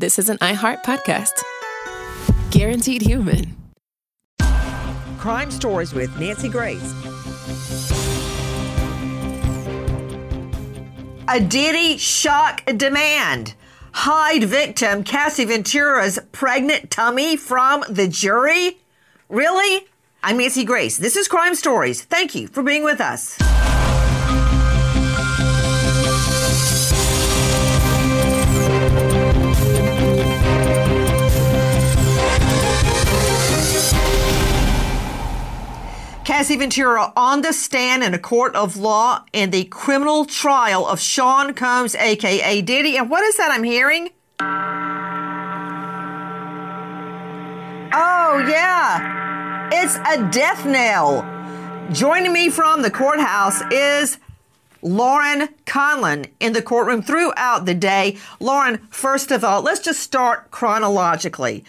this is an iHeart podcast. Guaranteed human. Crime Stories with Nancy Grace. A Diddy shock demand. Hide victim Cassie Ventura's pregnant tummy from the jury? Really? I'm Nancy Grace. This is Crime Stories. Thank you for being with us. Cassie Ventura on the stand in a court of law in the criminal trial of Sean Combs, a.k.a. Diddy. And what is that I'm hearing? Oh, yeah. It's a death knell. Joining me from the courthouse is Lauren Conlon in the courtroom throughout the day. Lauren, first of all, let's just start chronologically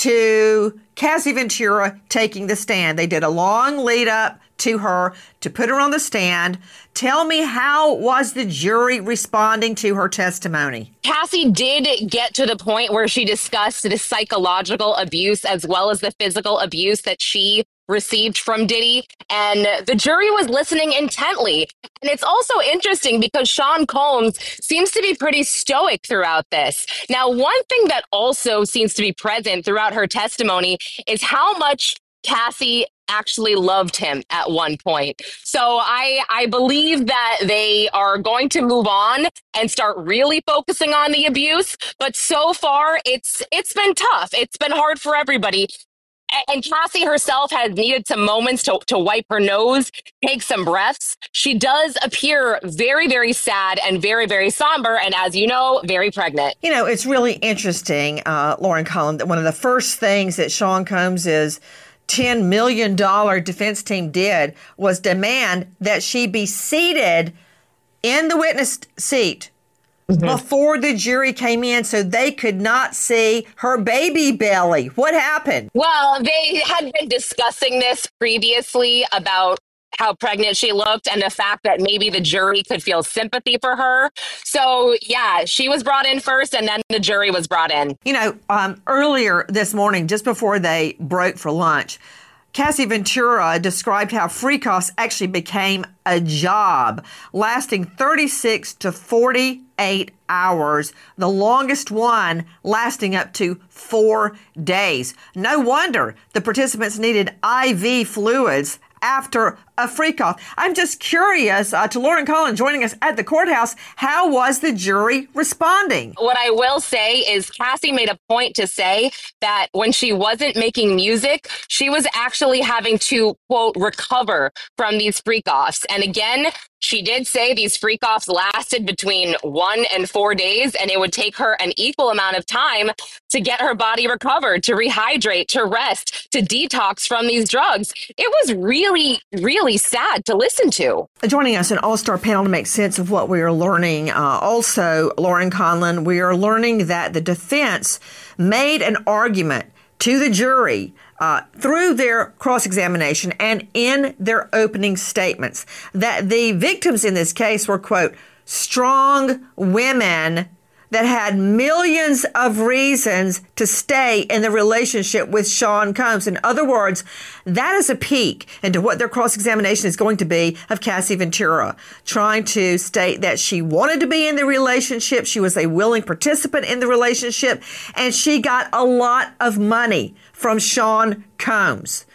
to Cassie Ventura taking the stand. They did a long lead up to her to put her on the stand. Tell me, how was the jury responding to her testimony? Cassie did get to the point where she discussed the psychological abuse as well as the physical abuse that she received from Diddy, and the jury was listening intently. And it's also interesting because Sean Combs seems to be pretty stoic throughout this. Now, one thing that also seems to be present throughout her testimony is how much Cassie actually loved him at one point. So I believe that they are going to move on and start really focusing on the abuse. But so far, it's been tough. It's been hard for everybody. And Cassie herself has needed some moments to wipe her nose, take some breaths. She does appear very, very sad and very, very somber. And as you know, very pregnant. You know, it's really interesting, Lauren Conlon, that one of the first things that Sean Combs' $10 million defense team did was demand that she be seated in the witness seat before the jury came in so they could not see her baby belly. What happened? Well, they had been discussing this previously about how pregnant she looked and the fact that maybe the jury could feel sympathy for her. So, yeah, she was brought in first and then the jury was brought in. You know, earlier this morning, just before they broke for lunch, Cassie Ventura described how free-offs actually became a job, lasting 36 to 48 hours, the longest one lasting up to 4 days. No wonder the participants needed IV fluids after a freak-off. I'm just curious, to Lauren Conlon joining us at the courthouse, how was the jury responding? What I will say is Cassie made a point to say that when she wasn't making music, she was actually having to, quote, recover from these freak-offs. And again, she did say these freak-offs lasted between 1 and 4 days, and it would take her an equal amount of time to get her body recovered, to rehydrate, to rest, to detox from these drugs. It was really, really sad to listen to. Joining us, an all-star panel to make sense of what we are learning. Also, Lauren Conlon, we are learning that the defense made an argument to the jury through their cross-examination and in their opening statements that the victims in this case were, quote, strong women that had millions of reasons to stay in the relationship with Sean Combs. In other words, that is a peek into what their cross-examination is going to be of Cassie Ventura, trying to state that she wanted to be in the relationship, she was a willing participant in the relationship, and she got a lot of money from Sean Combs.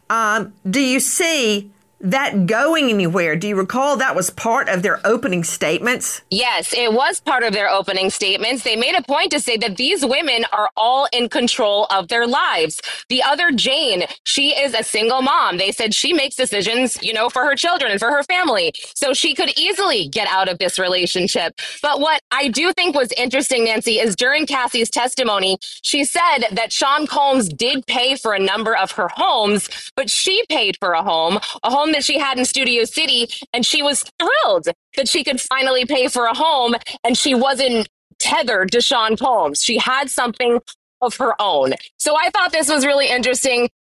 Do you see that going anywhere? Do you recall that was part of their opening statements? Yes, it was part of their opening statements. They made a point to say that these women are all in control of their lives. The other Jane, she is a single mom. They said she makes decisions, for her children and for her family. So she could easily get out of this relationship. But what I do think was interesting, Nancy, is during Cassie's testimony, she said that Sean Combs did pay for a number of her homes, but she paid for a home that she had in Studio City, and she was thrilled that she could finally pay for a home and she wasn't tethered to Sean Combs. She had something of her own. So I thought this was really interesting.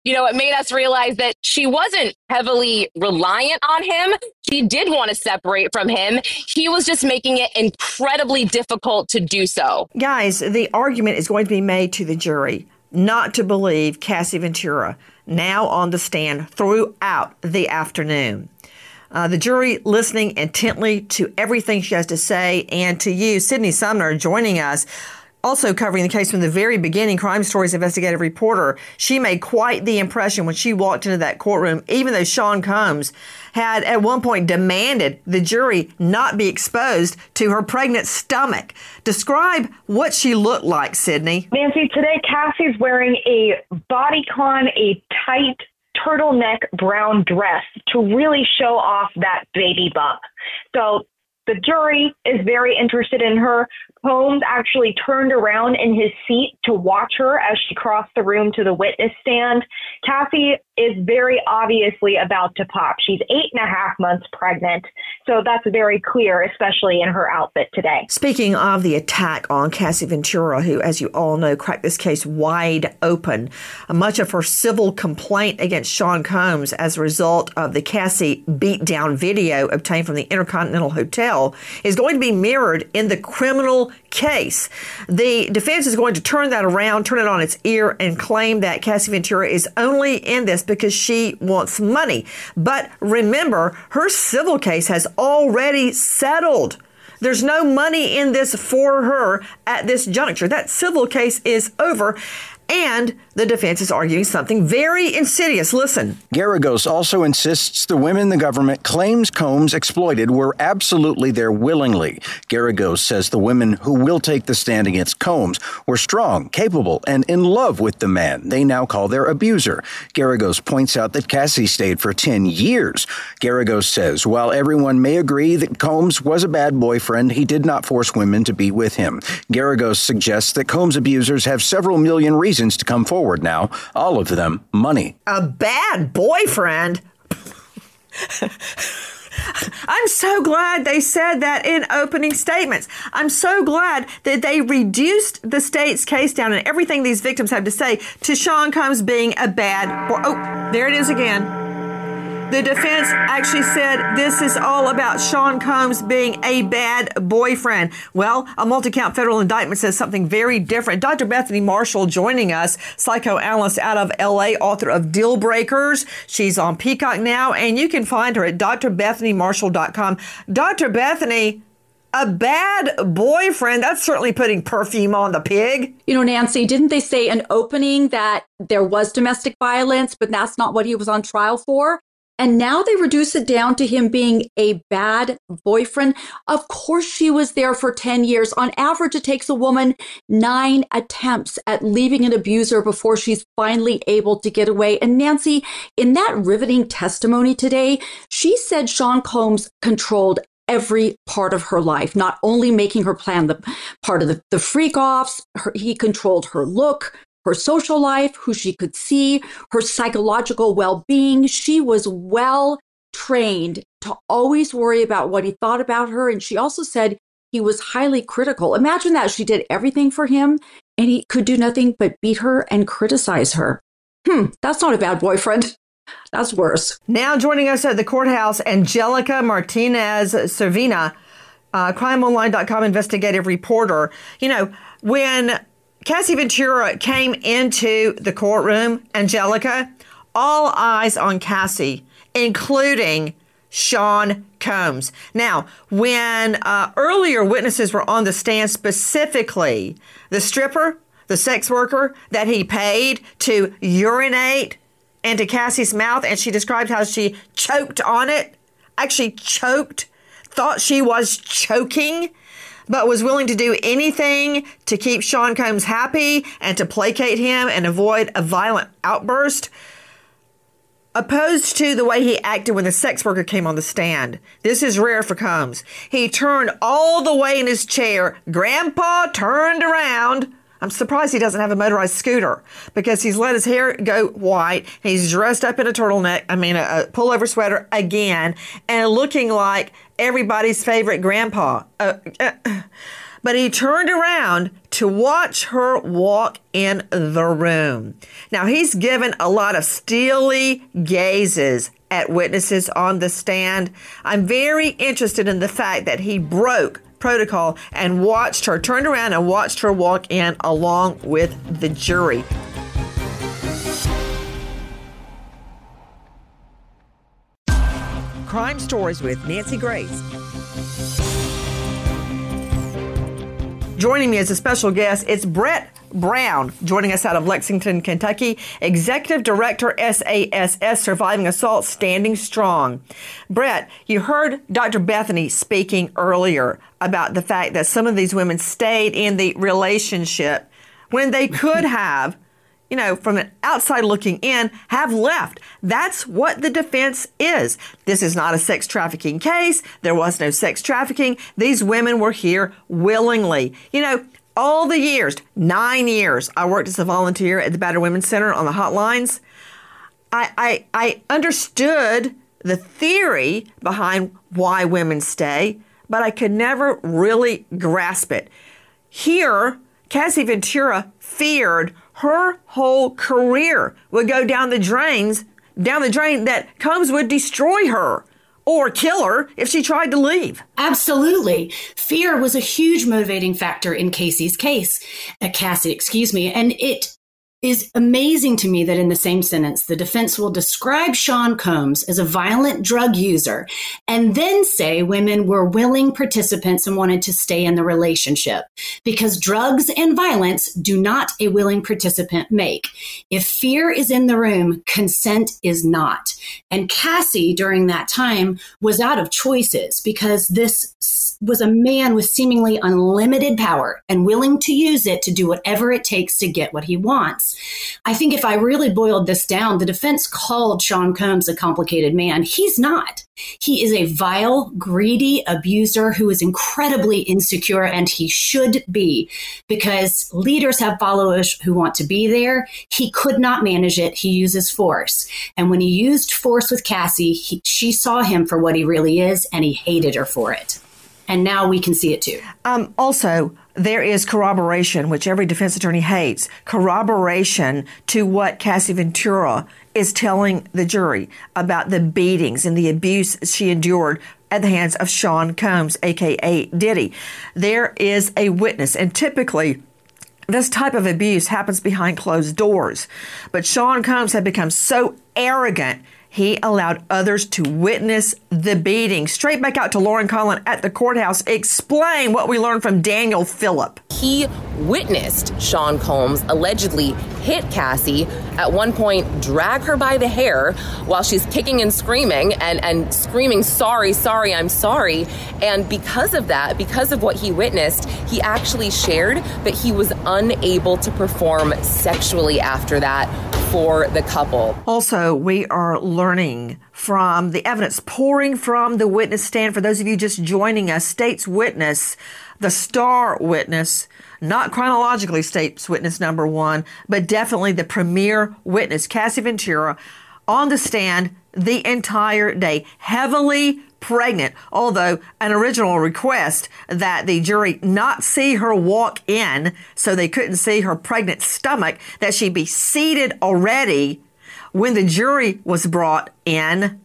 it made us realize that she wasn't heavily reliant on him. She did want to separate from him. He was just making it incredibly difficult to do so. Guys, the argument is going to be made to the jury not to believe Cassie Ventura, now on the stand throughout the afternoon. The jury listening intently to everything she has to say, and to you, Sydney Sumner, joining us, also covering the case from the very beginning, Crime Stories investigative reporter. She made quite the impression when she walked into that courtroom, even though Sean Combs had at one point demanded the jury not be exposed to her pregnant stomach. Describe what she looked like, Sydney. Nancy, today Cassie's wearing a bodycon, a tight turtleneck brown dress to really show off that baby bump. So the jury is very interested in her. Combs actually turned around in his seat to watch her as she crossed the room to the witness stand. Cassie is very obviously about to pop. She's 8.5 months pregnant, so that's very clear, especially in her outfit today. Speaking of the attack on Cassie Ventura, who, as you all know, cracked this case wide open, much of her civil complaint against Sean Combs as a result of the Cassie beatdown video obtained from the Intercontinental Hotel is going to be mirrored in the criminal case. The defense is going to turn that around, turn it on its ear, and claim that Cassie Ventura is only in this because she wants money. But remember, her civil case has already settled. There's no money in this for her at this juncture. That civil case is over. And the defense is arguing something very insidious. Listen. Geragos also insists the women the government claims Combs exploited were absolutely there willingly. Geragos says the women who will take the stand against Combs were strong, capable, and in love with the man they now call their abuser. Geragos points out that Cassie stayed for 10 years. Geragos says while everyone may agree that Combs was a bad boyfriend, he did not force women to be with him. Geragos suggests that Combs abusers have several million reasons to come forward now, all of them money. A bad boyfriend? I'm so glad they said that in opening statements. I'm so glad that they reduced the state's case down and everything these victims have to say to Sean Combs being a bad boy. Oh, there it is again. The defense actually said this is all about Sean Combs being a bad boyfriend. Well, a multi-count federal indictment says something very different. Dr. Bethany Marshall joining us, psychoanalyst out of L.A., author of Deal Breakers. She's on Peacock now, and you can find her at drbethanymarshall.com. Dr. Bethany, a bad boyfriend, that's certainly putting perfume on the pig. Nancy, didn't they say in opening that there was domestic violence, but that's not what he was on trial for? And now they reduce it down to him being a bad boyfriend. Of course, she was there for 10 years. On average, it takes a woman 9 attempts at leaving an abuser before she's finally able to get away. And Nancy, in that riveting testimony today, she said Sean Combs controlled every part of her life, not only making her plan the part of the freak-offs, he controlled her look, her social life, who she could see, her psychological well-being. She was well trained to always worry about what he thought about her. And she also said he was highly critical. Imagine that. She did everything for him and he could do nothing but beat her and criticize her. That's not a bad boyfriend. That's worse. Now joining us at the courthouse, Angelica Martinez-Servina, crimeonline.com investigative reporter. When Cassie Ventura came into the courtroom, Angelica, all eyes on Cassie, including Sean Combs. Now, when earlier witnesses were on the stand, specifically the stripper, the sex worker that he paid to urinate into Cassie's mouth, and she described how she choked on it, actually choked, thought she was choking, but was willing to do anything to keep Sean Combs happy and to placate him and avoid a violent outburst, opposed to the way he acted when the sex worker came on the stand. This is rare for Combs. He turned all the way in his chair. Grandpa turned around. I'm surprised he doesn't have a motorized scooter because he's let his hair go white. He's dressed up in a turtleneck, a pullover sweater again, and looking like everybody's favorite grandpa. But but he turned around to watch her walk in the room. Now, he's given a lot of steely gazes at witnesses on the stand. I'm very interested in the fact that he broke protocol and turned around and watched her walk in along with the jury. Crime Stories with Nancy Grace. Joining me as a special guest, it's Brett Brown, joining us out of Lexington, Kentucky, Executive Director, SASS, Surviving Assault, Standing Strong. Brett, you heard Dr. Bethany speaking earlier about the fact that some of these women stayed in the relationship when they could have, from an outside looking in, have left. That's what the defense is. This is not a sex trafficking case. There was no sex trafficking. These women were here willingly. All the years, 9 years, I worked as a volunteer at the Battered Women's Center on the hotlines. I understood the theory behind why women stay, but I could never really grasp it. Here, Cassie Ventura feared her whole career would go down the drain, that Combs would destroy her or kill her if she tried to leave. Absolutely. Fear was a huge motivating factor in Cassie, and it is amazing to me that in the same sentence, the defense will describe Sean Combs as a violent drug user and then say women were willing participants and wanted to stay in the relationship, because drugs and violence do not a willing participant make. If fear is in the room, consent is not. And Cassie, during that time, was out of choices because this was a man with seemingly unlimited power and willing to use it to do whatever it takes to get what he wants. I think if I really boiled this down, the defense called Sean Combs a complicated man. He's not. He is a vile, greedy abuser who is incredibly insecure, and he should be, because leaders have followers who want to be there. He could not manage it. He uses force. And when he used force with Cassie, she saw him for what he really is, and he hated her for it. And now we can see it too. Also, there is corroboration, which every defense attorney hates, corroboration to what Cassie Ventura is telling the jury about the beatings and the abuse she endured at the hands of Sean Combs, a.k.a. Diddy. There is a witness, and typically this type of abuse happens behind closed doors. But Sean Combs had become so arrogant, he allowed others to witness the beating. Straight back out to Lauren Conlon at the courthouse. Explain what we learned from Daniel Phillip. He witnessed Sean Combs allegedly hit Cassie, at one point drag her by the hair while she's kicking and screaming and screaming, sorry, I'm sorry. And because of that, because of what he witnessed, he actually shared that he was unable to perform sexually after that for the couple. Also, we are learning from the evidence pouring from the witness stand. For those of you just joining us, state's witness, the star witness, not chronologically state's witness number one, but definitely the premier witness, Cassie Ventura, on the stand the entire day, heavily pregnant, although an original request that the jury not see her walk in so they couldn't see her pregnant stomach, that she be seated already when the jury was brought in.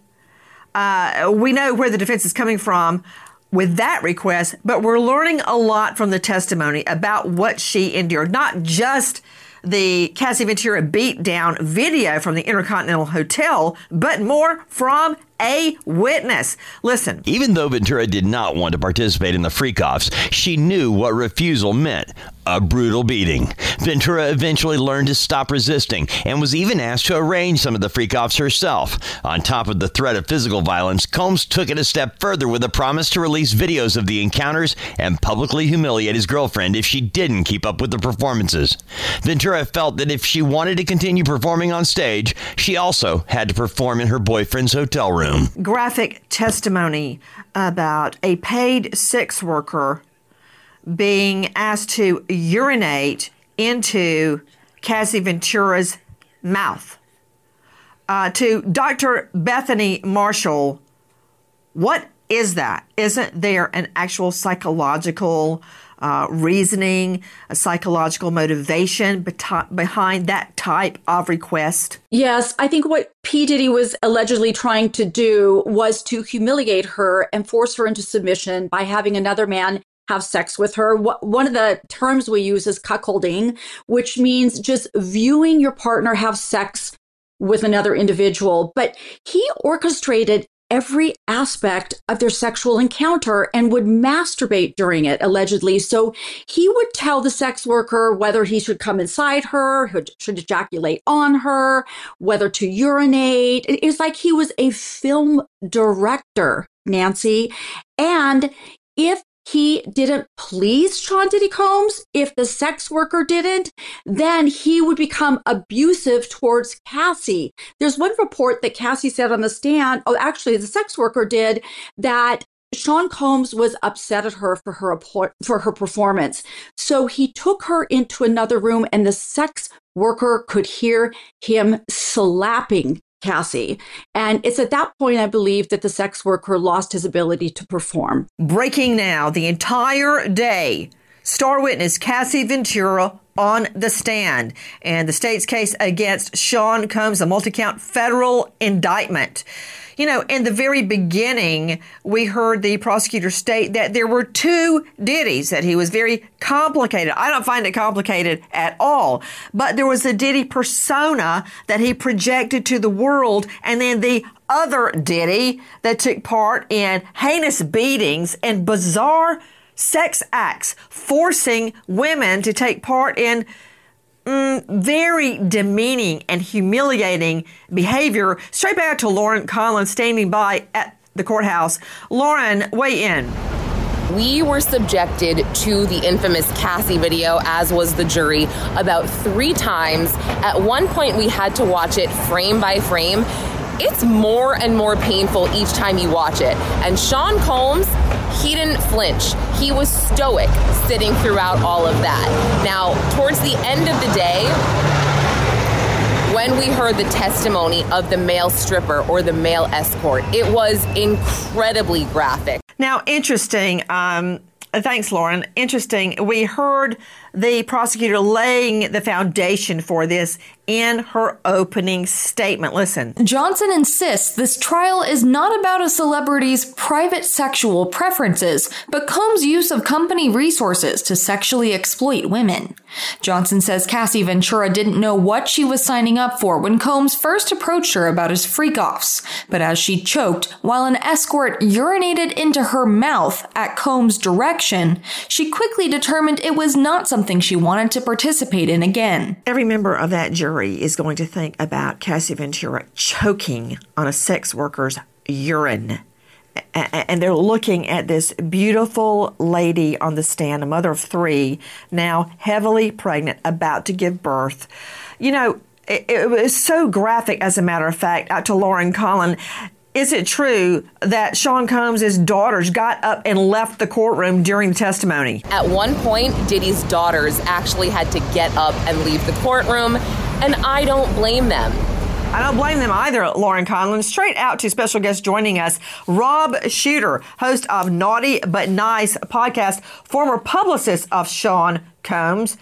We know where the defense is coming from with that request, but we're learning a lot from the testimony about what she endured, not just the Cassie Ventura beatdown video from the Intercontinental Hotel, but more from a witness. Listen. Even though Ventura did not want to participate in the freak-offs, she knew what refusal meant. A brutal beating. Ventura eventually learned to stop resisting and was even asked to arrange some of the freak-offs herself. On top of the threat of physical violence, Combs took it a step further with a promise to release videos of the encounters and publicly humiliate his girlfriend if she didn't keep up with the performances. Ventura felt that if she wanted to continue performing on stage, she also had to perform in her boyfriend's hotel room. Graphic testimony about a paid sex worker being asked to urinate into Cassie Ventura's mouth. To Dr. Bethany Marshall, what is that? Isn't there an actual psychological reasoning, a psychological motivation behind that type of request? Yes, I think what P. Diddy was allegedly trying to do was to humiliate her and force her into submission by having another man have sex with her. One of the terms we use is cuckolding, which means just viewing your partner have sex with another individual. But he orchestrated every aspect of their sexual encounter and would masturbate during it, allegedly. So he would tell the sex worker whether he should come inside her, should ejaculate on her, whether to urinate. It's like he was a film director, Nancy. And if he didn't please Sean Diddy Combs, if the sex worker didn't, then he would become abusive towards Cassie. There's one report that Cassie said on the stand, actually the sex worker did, that Sean Combs was upset at her for her performance. So he took her into another room and the sex worker could hear him slapping Cassie. And it's at that point, I believe, that the sex worker lost his ability to perform. Breaking now, the entire day, star witness Cassie Ventura on the stand, and the state's case against Sean Combs, a multi-count federal indictment. You know, in the very beginning, we heard the prosecutor state that there were two Diddys, that he was very complicated. I don't find it complicated at all. But there was a Diddy persona that he projected to the world, and then the other Diddy that took part in heinous beatings and bizarre sex acts, forcing women to take part in very demeaning and humiliating behavior. Straight back to Lauren Conlon standing by at the courthouse. Lauren, weigh in. We were subjected to the infamous Cassie video, as was the jury, about 3 times. At one point, we had to watch it frame by frame. It's more and more painful each time you watch it. And Sean Combs, he didn't flinch. He was stoic sitting throughout all of that. Now, towards the end of the day, when we heard the testimony of the male stripper or the male escort, it was incredibly graphic. Now, interesting. Thanks, Lauren. Interesting. We heard the prosecutor laying the foundation for this in her opening statement. Listen. Johnson insists this trial is not about a celebrity's private sexual preferences, but Combs' use of company resources to sexually exploit women. Johnson says Cassie Ventura didn't know what she was signing up for when Combs first approached her about his freak-offs, but as she choked while an escort urinated into her mouth at Combs' direction, she quickly determined it was not something she wanted to participate in again. Every member of that jury is going to think about Cassie Ventura choking on a sex worker's urine. And they're looking at this beautiful lady on the stand, a mother of 3, now heavily pregnant, about to give birth. You know, it was so graphic, as a matter of fact, to Lauren Conlon. Is it true that Sean Combs' daughters got up and left the courtroom during the testimony? At one point, Diddy's daughters actually had to get up and leave the courtroom, and I don't blame them. I don't blame them either, Lauren Conlon. Straight out to special guest joining us, Rob Shuter, host of Naughty But Nice podcast, former publicist of Sean Combs.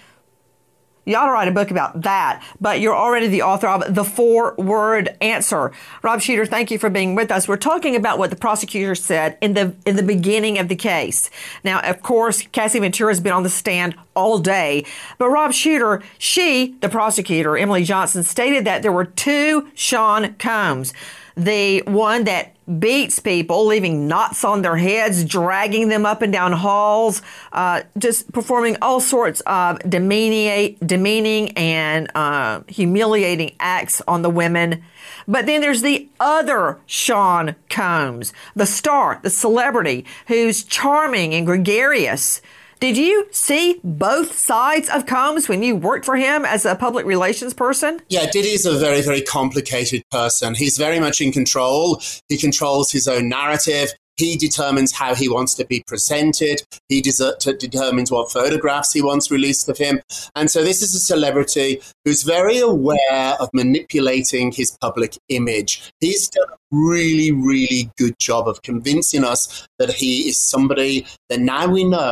You ought to write a book about that, but you're already the author of The 4-Word Answer. Rob Shuter, thank you for being with us. We're talking about what the prosecutor said in the beginning of the case. Now, of course, Cassie Ventura has been on the stand all day, but Rob Shuter, the prosecutor, Emily Johnson, stated that there were 2 Sean Combs. The one that beats people, leaving knots on their heads, dragging them up and down halls, just performing all sorts of demeaning and humiliating acts on the women. But then there's the other Sean Combs, the star, the celebrity, who's charming and gregarious. Did you see both sides of Combs when you worked for him as a public relations person? Yeah, Diddy's a very, very complicated person. He's very much in control. He controls his own narrative. He determines how he wants to be presented. He determines what photographs he wants released of him. And so this is a celebrity who's very aware of manipulating his public image. He's done a really, really good job of convincing us that he is somebody that now we know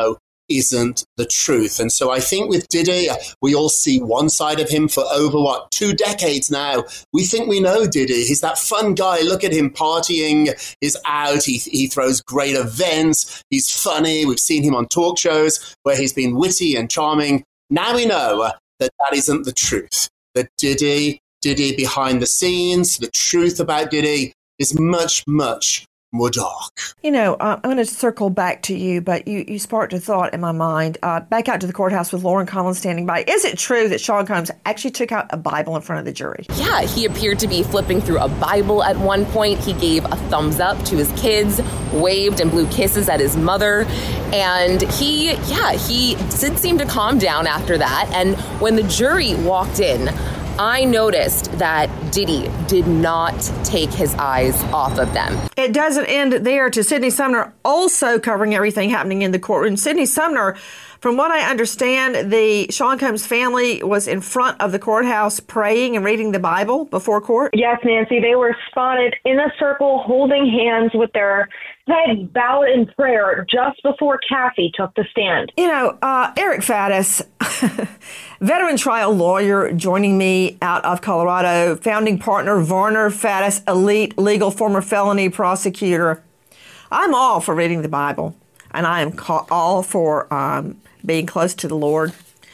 isn't the truth. And so I think with Diddy, we all see one side of him for over, 2 decades now. We think we know Diddy. He's that fun guy. Look at him partying. He's out. He throws great events. He's funny. We've seen him on talk shows where he's been witty and charming. Now we know that isn't the truth. That Diddy behind the scenes, the truth about Diddy is much, much more dark. I'm going to circle back to you, but you sparked a thought in my mind. Back out to the courthouse with Lauren Conlon standing by. Is it true that Sean Combs actually took out a Bible in front of the jury? Yeah, he appeared to be flipping through a Bible at one point. He gave a thumbs up to his kids, waved and blew kisses at his mother. And he did seem to calm down after that. And when the jury walked in, I noticed that Diddy did not take his eyes off of them. It doesn't end there, to Sidney Sumner also covering everything happening in the courtroom. Sidney Sumner, from what I understand, the Sean Combs family was in front of the courthouse praying and reading the Bible before court. Yes, Nancy, they were spotted in a circle holding hands with their head bowed in prayer just before Cassie took the stand. Eric Faddis, veteran trial lawyer, joining me out of Colorado, founding partner Varner Faddis, elite legal former felony prosecutor. I'm all for reading the Bible, and I am all for being close to the Lord.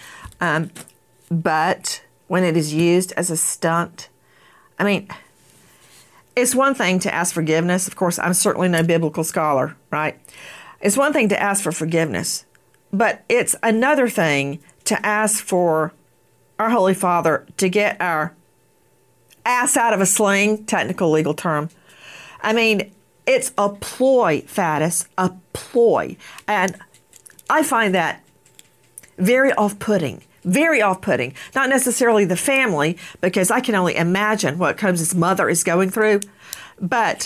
But when it is used as a stunt, it's one thing to ask forgiveness. Of course, I'm certainly no biblical scholar, right? It's one thing to ask for forgiveness, but it's another thing to ask for our Holy Father to get our ass out of a sling, technical legal term. It's a ploy, Faddis, a ploy. And I find that very off-putting. Very off-putting. Not necessarily the family, because I can only imagine what Combs' mother is going through. But,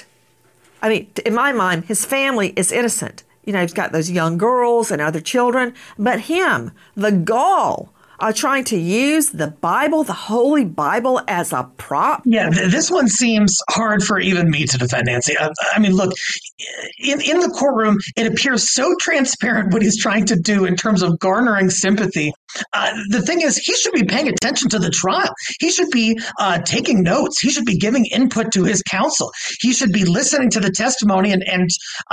in my mind, his family is innocent. He's got those young girls and other children. But him, the gall, trying to use the Bible, the Holy Bible, as a prop. Yeah, this one seems hard for even me to defend, Nancy. Look, in the courtroom, it appears so transparent what he's trying to do in terms of garnering sympathy. The thing is, he should be paying attention to the trial. He should be taking notes. He should be giving input to his counsel. He should be listening to the testimony and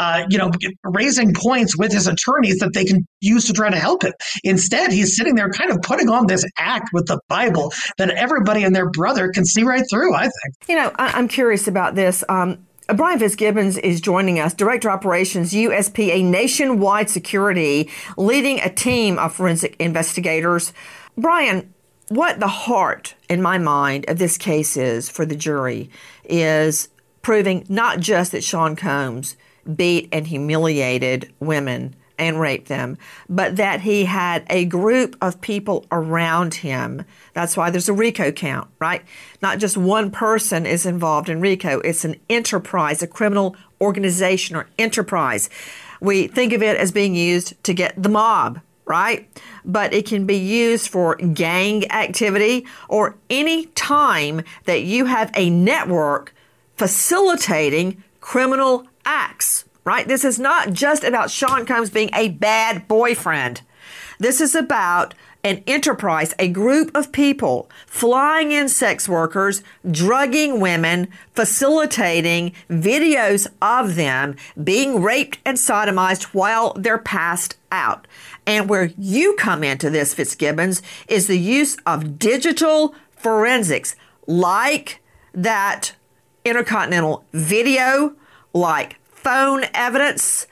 raising points with his attorneys that they can use to try to help him. Instead, he's sitting there kind of putting on this act with the Bible that everybody and their brother can see right through, I think. I'm curious about this. Brian Fitzgibbons is joining us, Director Operations, USPA Nationwide Security, leading a team of forensic investigators. Brian, what the heart, in my mind, of this case is for the jury is proving not just that Sean Combs beat and humiliated women and raped them, but that he had a group of people around him. That's why there's a RICO count, right? Not just one person is involved in RICO. It's an enterprise, a criminal organization or enterprise. We think of it as being used to get the mob, right? But it can be used for gang activity or any time that you have a network facilitating criminal acts. Right? This is not just about Sean Combs being a bad boyfriend. This is about an enterprise, a group of people flying in sex workers, drugging women, facilitating videos of them being raped and sodomized while they're passed out. And where you come into this, Fitzgibbons, is the use of digital forensics like that Intercontinental video, like phone evidence,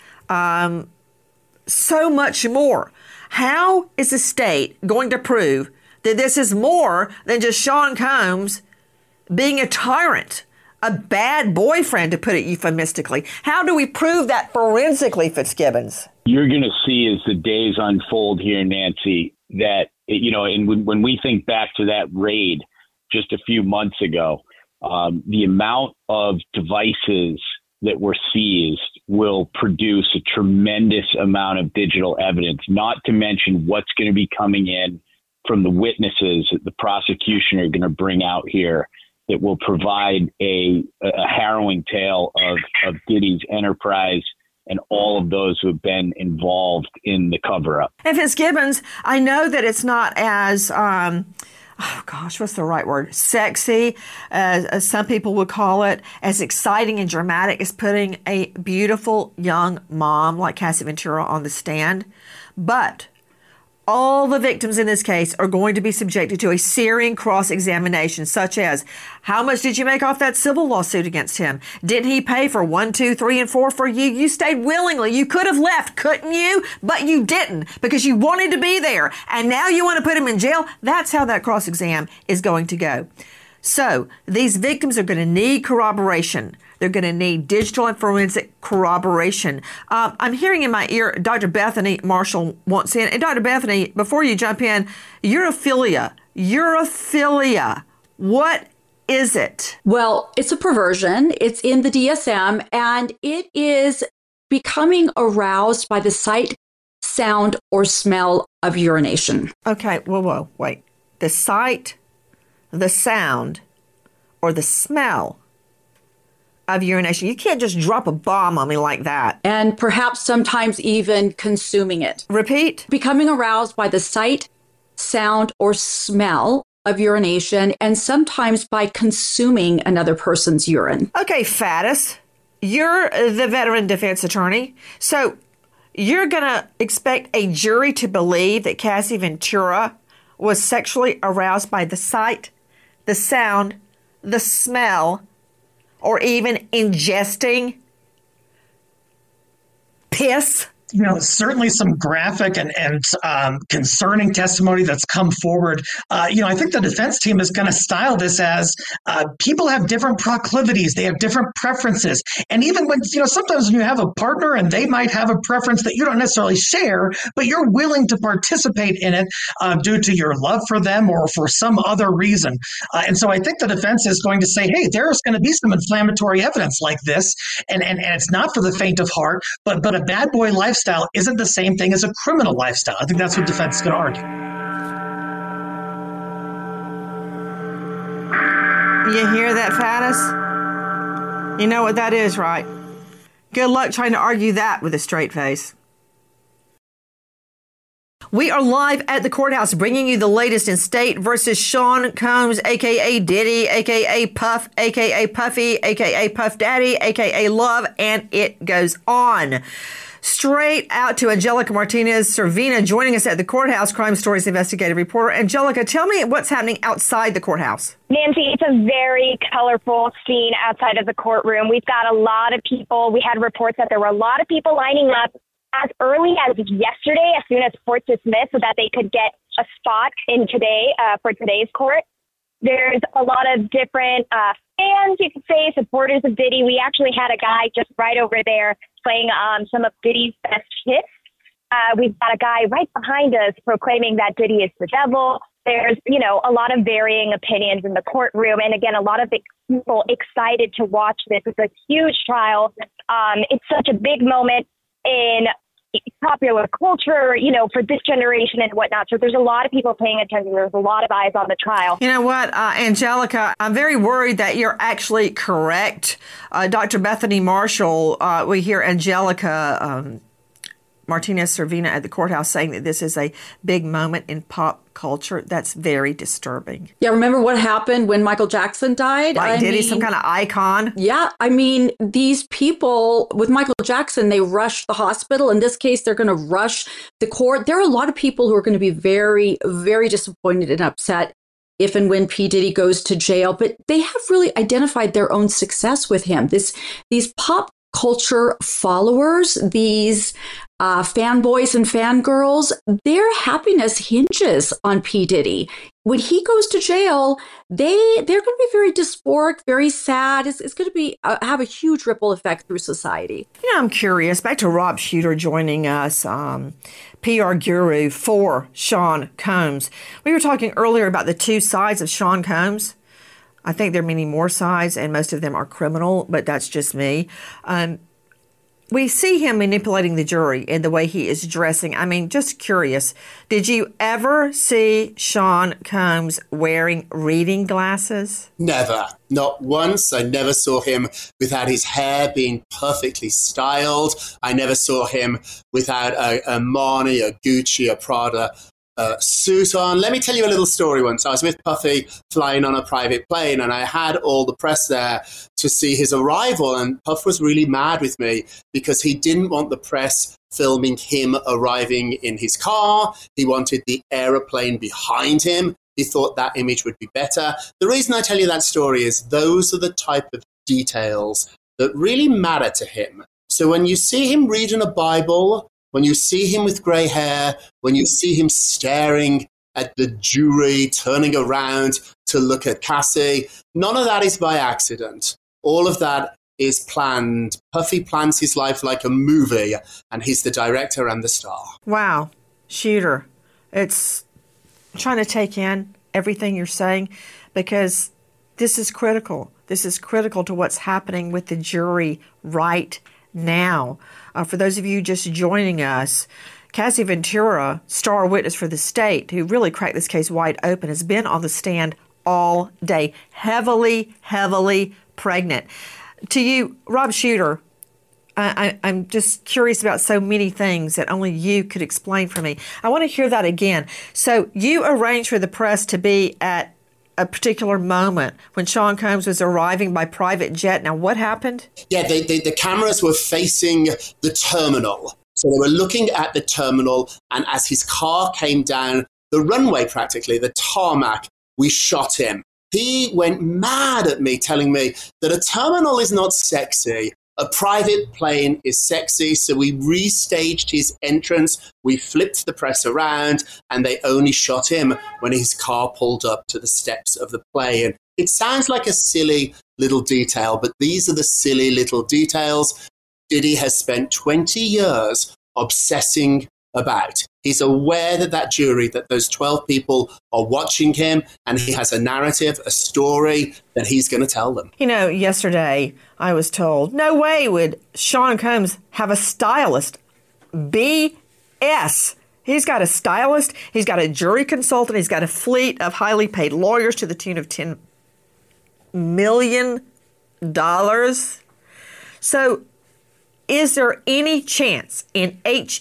so much more. How is the state going to prove that this is more than just Sean Combs being a tyrant, a bad boyfriend, to put it euphemistically? How do we prove that forensically, Fitzgibbons? You're going to see as the days unfold here, Nancy, that, and when we think back to that raid just a few months ago, the amount of devices that were seized will produce a tremendous amount of digital evidence, not to mention what's going to be coming in from the witnesses that the prosecution are going to bring out here that will provide a harrowing tale of Diddy's enterprise and all of those who have been involved in the cover-up. And Fitzgibbons, I know that it's not as, what's the right word? Sexy, as some people would call it, as exciting and dramatic as putting a beautiful young mom like Cassie Ventura on the stand. But all the victims in this case are going to be subjected to a searing cross-examination, such as, how much did you make off that civil lawsuit against him? Didn't he pay for 1, 2, 3, and 4 for you? You stayed willingly. You could have left, couldn't you? But you didn't, because you wanted to be there. And now you want to put him in jail? That's how that cross-exam is going to go. So these victims are going to need corroboration. They're going to need digital and forensic corroboration. I'm hearing in my ear, Dr. Bethany Marshall wants in. And Dr. Bethany, before you jump in, urophilia. What is it? Well, it's a perversion. It's in the DSM, and it is becoming aroused by the sight, sound, or smell of urination. Okay, whoa, wait. The sight, the sound, or the smell of urination. You can't just drop a bomb on me like that. And perhaps sometimes even consuming it. Repeat. Becoming aroused by the sight, sound, or smell of urination, and sometimes by consuming another person's urine. Okay, Faddis, you're the veteran defense attorney. So you're going to expect a jury to believe that Cassie Ventura was sexually aroused by the sight, the sound, the smell, or even ingesting piss? Certainly some graphic and concerning testimony that's come forward. I think the defense team is going to style this as people have different proclivities. They have different preferences. And even when, sometimes when you have a partner and they might have a preference that you don't necessarily share, but you're willing to participate in it due to your love for them or for some other reason. And so I think the defense is going to say, hey, there's going to be some inflammatory evidence like this. And it's not for the faint of heart, but a bad boy lifestyle isn't the same thing as a criminal lifestyle. I think that's what defense is going to argue. You hear that, Faddis? You know what that is, right? Good luck trying to argue that with a straight face. We are live at the courthouse bringing you the latest in State versus Sean Combs, a.k.a. Diddy, a.k.a. Puff, a.k.a. Puffy, a.k.a. Puff Daddy, a.k.a. Love, and it goes on. Straight out to Angelica Martinez-Cervina joining us at the courthouse, Crime Stories investigative reporter. Angelica, tell me what's happening outside the courthouse. Nancy, it's a very colorful scene outside of the courtroom. We've got a lot of people. We had reports that there were a lot of people lining up as early as yesterday, as soon as court dismissed, so that they could get a spot in today for today's court. There's a lot of different fans, you could say, supporters of Diddy. We actually had a guy just right over there playing some of Diddy's best hits. We've got a guy right behind us proclaiming that Diddy is the devil. There's, a lot of varying opinions in the courtroom. And again, a lot of people excited to watch this. It's a huge trial. It's such a big moment in popular culture, for this generation and whatnot. So there's a lot of people paying attention. There's a lot of eyes on the trial. You know what, Angelica, I'm very worried that you're actually correct. Dr. Bethany Marshall, we hear Angelica Martinez-Cervina at the courthouse saying that this is a big moment in pop culture. That's very disturbing. Yeah, remember what happened when Michael Jackson died? Diddy, some kind of icon? Yeah, these people with Michael Jackson, they rushed the hospital. In this case, they're going to rush the court. There are a lot of people who are going to be very, very disappointed and upset if and when P. Diddy goes to jail. But they have really identified their own success with him. These pop culture followers, these fanboys and fangirls, their happiness hinges on P. Diddy. When he goes to jail, they're going to be very dysphoric, very sad. It's going to be have a huge ripple effect through society. I'm curious. Back to Rob Shuter joining us, PR guru for Sean Combs. We were talking earlier about the two sides of Sean Combs. I think there are many more sides, and most of them are criminal, but that's just me. we see him manipulating the jury in the way he is dressing. I mean, just curious. Did you ever see Sean Combs wearing reading glasses? Never. Not once. I never saw him without his hair being perfectly styled. I never saw him without a Armani, a Gucci, a Prada suit on. Let me tell you a little story once. I was with Puffy flying on a private plane, and I had all the press there to see his arrival, and Puff was really mad with me because he didn't want the press filming him arriving in his car. He wanted the aeroplane behind him. He thought that image would be better. The reason I tell you that story is those are the type of details that really matter to him. So when you see him reading a Bible, when you see him with grey hair, when you see him staring at the jury, turning around to look at Cassie, none of that is by accident. All of that is planned. Puffy plans his life like a movie, and he's the director and the star. Wow. Shooter, it's trying to take in everything you're saying because this is critical. This is critical to what's happening with the jury right now. For those of you just joining us, Cassie Ventura, star witness for the state, who really cracked this case wide open, has been on the stand all day, heavily pregnant. To you, Rob Shooter, I'm just curious about so many things that only you could explain for me. I want to hear that again. So you arranged for the press to be at a particular moment when Sean Combs was arriving by private jet. Now, what happened? Yeah, the cameras were facing the terminal. So they were looking at the terminal, and as his car came down the runway, practically, the tarmac, we shot him. He went mad at me, telling me that a terminal is not sexy. A private plane is sexy, so we restaged his entrance, we flipped the press around, and they only shot him when his car pulled up to the steps of the plane. It sounds like a silly little detail, but these are the silly little details Diddy has spent 20 years obsessing about. He's aware that jury, that those 12 people are watching him, and he has a narrative, a story that he's going to tell them. You know, yesterday I was told, no way would Sean Combs have a stylist. BS. He's got a stylist, he's got a jury consultant, he's got a fleet of highly paid lawyers to the tune of $10 million. So, is there any chance in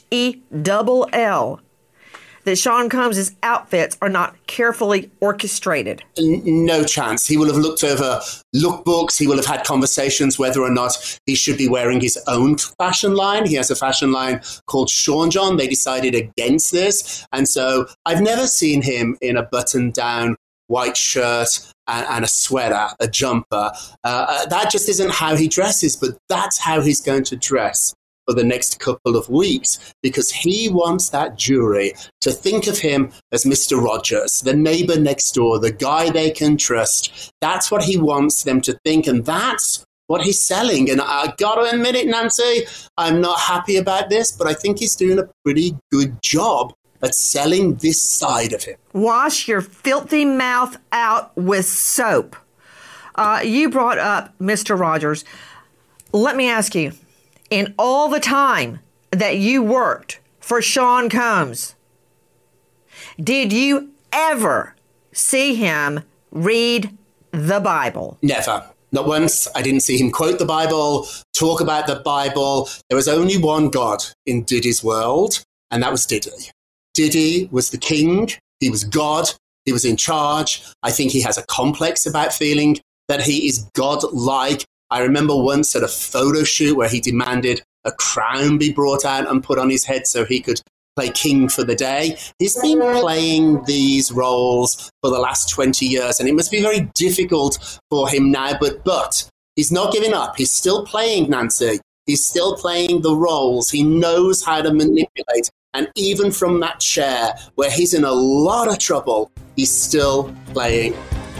HELL that Sean Combs' outfits are not carefully orchestrated? No chance. He will have looked over lookbooks. He will have had conversations whether or not he should be wearing his own fashion line. He has a fashion line called Sean John. They decided against this. And so I've never seen him in a button-down white shirt and a sweater, a jumper. That just isn't how he dresses, but that's how he's going to dress for the next couple of weeks, because he wants that jury to think of him as Mr. Rogers, the neighbor next door, the guy they can trust. That's what he wants them to think, and that's what he's selling. And I got to admit it, Nancy, I'm not happy about this, but I think he's doing a pretty good job at selling this side of him. Wash your filthy mouth out with soap. You brought up Mr. Rogers. Let me ask you, in all the time that you worked for Sean Combs, did you ever see him read the Bible? Never. Not once. I didn't see him quote the Bible, talk about the Bible. There was only one God in Diddy's world, and that was Diddy. Diddy was the king. He was God. He was in charge. I think he has a complex about feeling that he is God-like. I remember once at a photo shoot where he demanded a crown be brought out and put on his head so he could play king for the day. He's been playing these roles for the last 20 years, and it must be very difficult for him now, but he's not giving up. He's still playing, Nancy. He's still playing the roles. He knows how to manipulate. And even from that chair where he's in a lot of trouble, he's still playing.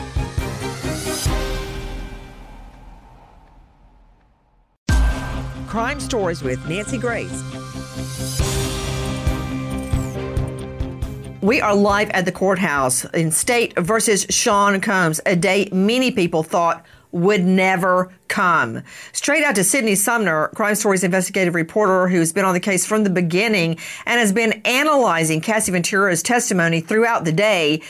Crime Stories with Nancy Grace. We are live at the courthouse in State versus Sean Combs, a day many people thought would never come. Straight out to Sydney Sumner, Crime Stories investigative reporter who's been on the case from the beginning and has been analyzing Cassie Ventura's testimony throughout the day.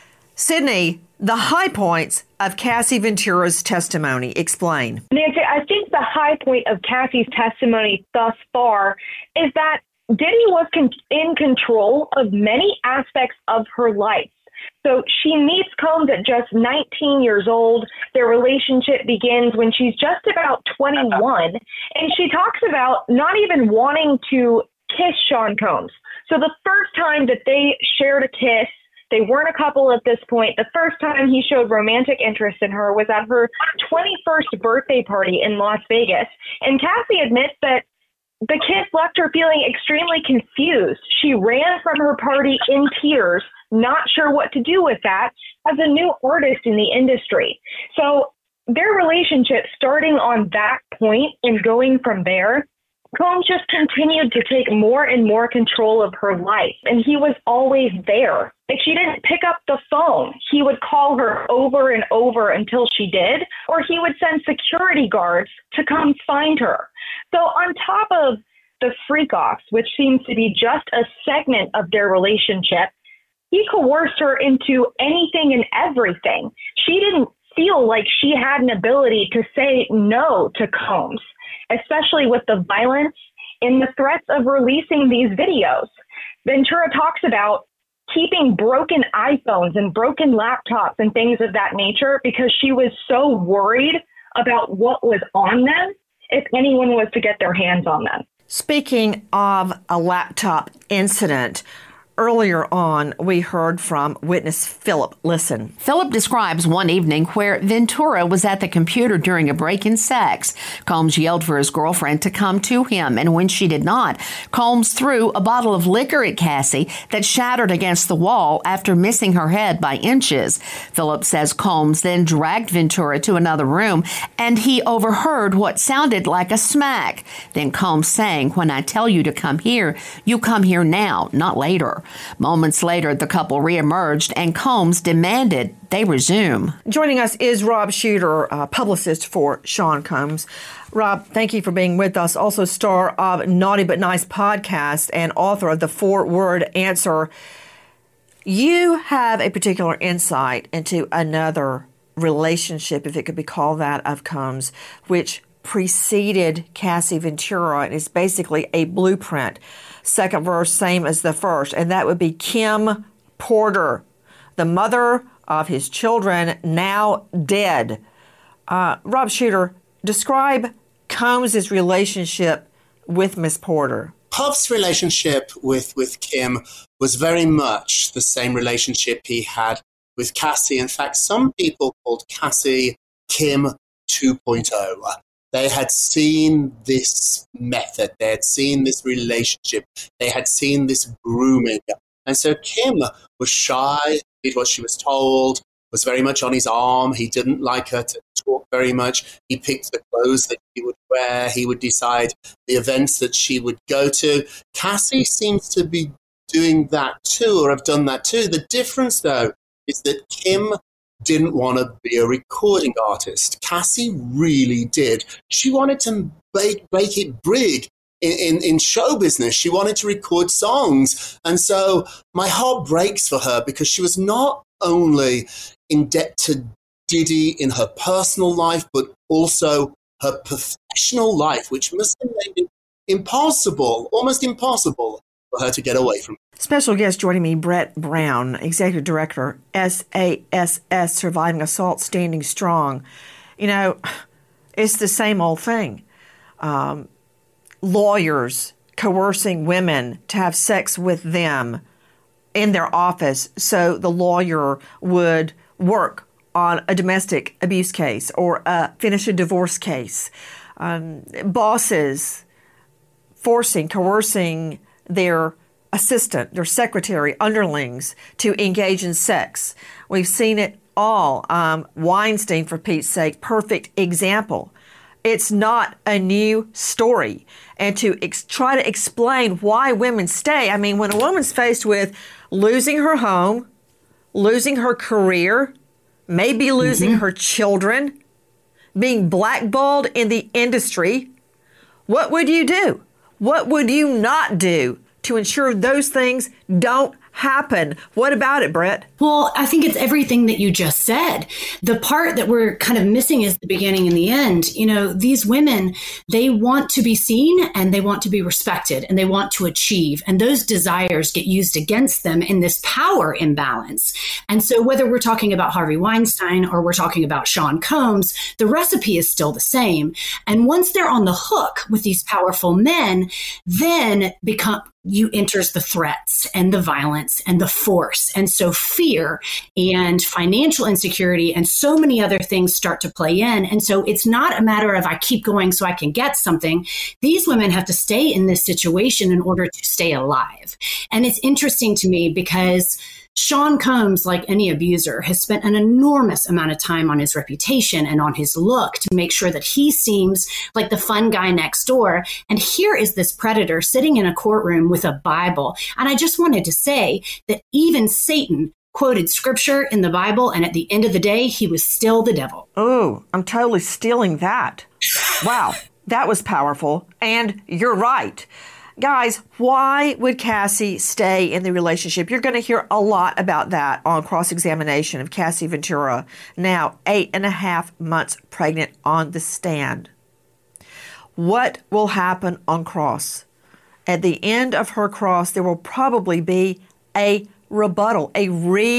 Sydney, the high points of Cassie Ventura's testimony. Explain. Nancy, I think the high point of Cassie's testimony thus far is that Diddy was in control of many aspects of her life. So she meets Combs at just 19 years old. Their relationship begins when she's just about 21. And she talks about not even wanting to kiss Sean Combs. So the first time that they shared a kiss, they weren't a couple at this point. The first time he showed romantic interest in her was at her 21st birthday party in Las Vegas. And Cassie admits that the kiss left her feeling extremely confused. She ran from her party in tears, not sure what to do with that as a new artist in the industry. So their relationship starting on that point and going from there, Combs just continued to take more and more control of her life, and he was always there. If she didn't pick up the phone, he would call her over and over until she did, or he would send security guards to come find her. So on top of the freak-offs, which seems to be just a segment of their relationship, he coerced her into anything and everything. She didn't feel like she had an ability to say no to Combs, especially with the violence and the threats of releasing these videos. Ventura talks about keeping broken iPhones and broken laptops and things of that nature because she was so worried about what was on them if anyone was to get their hands on them. Speaking of a laptop incident, earlier on, we heard from witness Philip. Listen. Philip describes one evening where Ventura was at the computer during a break in sex. Combs yelled for his girlfriend to come to him, and when she did not, Combs threw a bottle of liquor at Cassie that shattered against the wall after missing her head by inches. Philip says Combs then dragged Ventura to another room, and he overheard what sounded like a smack. Then Combs sang, "When I tell you to come here, you come here now, not later." Moments later, the couple reemerged and Combs demanded they resume. Joining us is Rob Shuter, publicist for Sean Combs. Rob, thank you for being with us. Also star of Naughty But Nice podcast and author of The 4-Word Answer. You have a particular insight into another relationship, if it could be called that, of Combs, which preceded Cassie Ventura and is basically a blueprint. Second verse, same as the first, and that would be Kim Porter, the mother of his children, now dead. Rob Shuter, describe Combs' relationship with Miss Porter. Puff's relationship with Kim was very much the same relationship he had with Cassie. In fact, some people called Cassie Kim 2.0. They had seen this method. They had seen this relationship. They had seen this grooming. And so Kim was shy, did what she was told, was very much on his arm. He didn't like her to talk very much. He picked the clothes that she would wear. He would decide the events that she would go to. Cassie seems to be doing that too, or have done that too. The difference, though, is that Kim didn't want to be a recording artist. Cassie really did. She wanted to make it big in show business. She wanted to record songs. And so my heart breaks for her because she was not only in debt to Diddy in her personal life, but also her professional life, which must have made it impossible, almost impossible for her to get away from. Special guest joining me, Brett Brown, Executive Director, SASS, Surviving Assault, Standing Strong. You know, it's the same old thing. Lawyers coercing women to have sex with them in their office so the lawyer would work on a domestic abuse case or finish a divorce case. Bosses coercing their assistant, their secretary, underlings to engage in sex. We've seen it all. Weinstein, for Pete's sake, perfect example. It's not a new story. And to try to explain why women stay, I mean, when a woman's faced with losing her home, losing her career, maybe losing her children, being blackballed in the industry, what would you do? What would you not do to ensure those things don't happen? What about it, Brett? Well, I think it's everything that you just said. The part that we're kind of missing is the beginning and the end. You know, these women, they want to be seen and they want to be respected and they want to achieve. And those desires get used against them in this power imbalance. And so whether we're talking about Harvey Weinstein or we're talking about Sean Combs, the recipe is still the same. And once they're on the hook with these powerful men, then enters the threats and the violence and the force. And so fear and financial insecurity and so many other things start to play in. And so it's not a matter of I keep going so I can get something. These women have to stay in this situation in order to stay alive. And it's interesting to me because Sean Combs, like any abuser, has spent an enormous amount of time on his reputation and on his look to make sure that he seems like the fun guy next door. And here is this predator sitting in a courtroom with a Bible. And I just wanted to say that even Satan quoted scripture in the Bible, and at the end of the day, he was still the devil. Oh, I'm totally stealing that. Wow, that was powerful. And you're right. Guys, why would Cassie stay in the relationship? You're going to hear a lot about that on cross-examination of Cassie Ventura, now 8.5 months pregnant, on the stand. What will happen on cross? At the end of her cross, there will probably be a rebuttal, a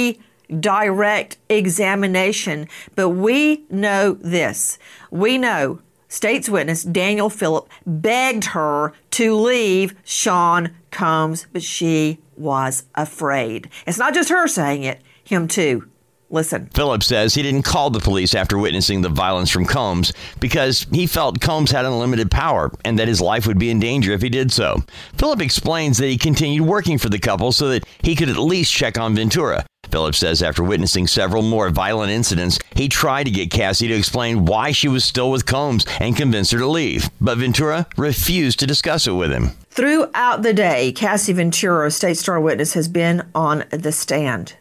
redirect examination. But we know this. We know State's witness Daniel Phillip begged her to leave Sean Combs, but she was afraid. It's not just her saying it, him too. Listen. Phillip says he didn't call the police after witnessing the violence from Combs because he felt Combs had unlimited power and that his life would be in danger if he did so. Phillip explains that he continued working for the couple so that he could at least check on Ventura. Phillip says after witnessing several more violent incidents, he tried to get Cassie to explain why she was still with Combs and convince her to leave. But Ventura refused to discuss it with him. Throughout the day, Cassie Ventura, State Star witness, has been on the stand.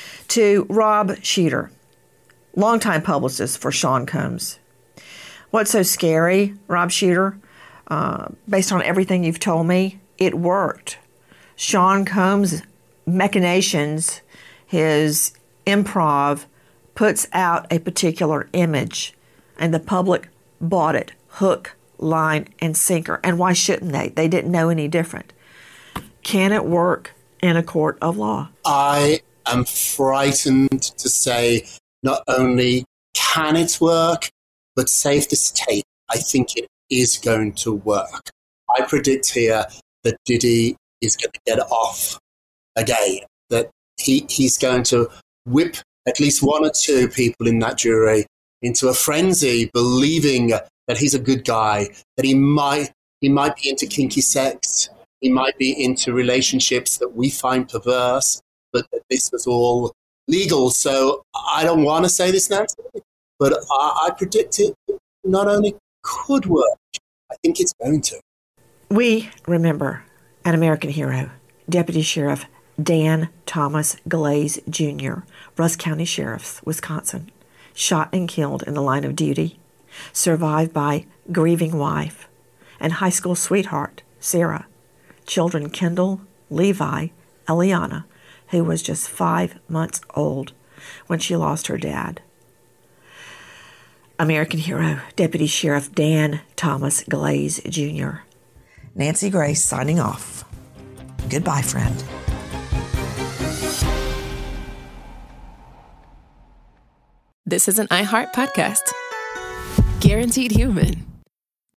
To Rob Sheeter, longtime publicist for Sean Combs. What's so scary, Rob Sheeter? Based on everything you've told me, it worked. Sean Combs' machinations, his improv, puts out a particular image, and the public bought it, hook, line, and sinker. And why shouldn't they? They didn't know any different. Can it work in a court of law? I'm frightened to say not only can it work, but safe to state, I think it is going to work. I predict here that Diddy is going to get off again, that he's going to whip at least one or two people in that jury into a frenzy, believing that he's a good guy, that he might be into kinky sex, he might be into relationships that we find perverse, but that this was all legal. So I don't want to say this now, but I predict it not only could work, I think it's going to. We remember an American hero, Deputy Sheriff Dan Thomas Glaze Jr., Rusk County Sheriff's, Wisconsin, shot and killed in the line of duty, survived by grieving wife and high school sweetheart, Sarah, children Kendall, Levi, Eliana, who was just 5 months old when she lost her dad. American hero, Deputy Sheriff Dan Thomas Glaze Jr. Nancy Grace signing off. Goodbye, friend. This is an iHeart podcast. Guaranteed Human.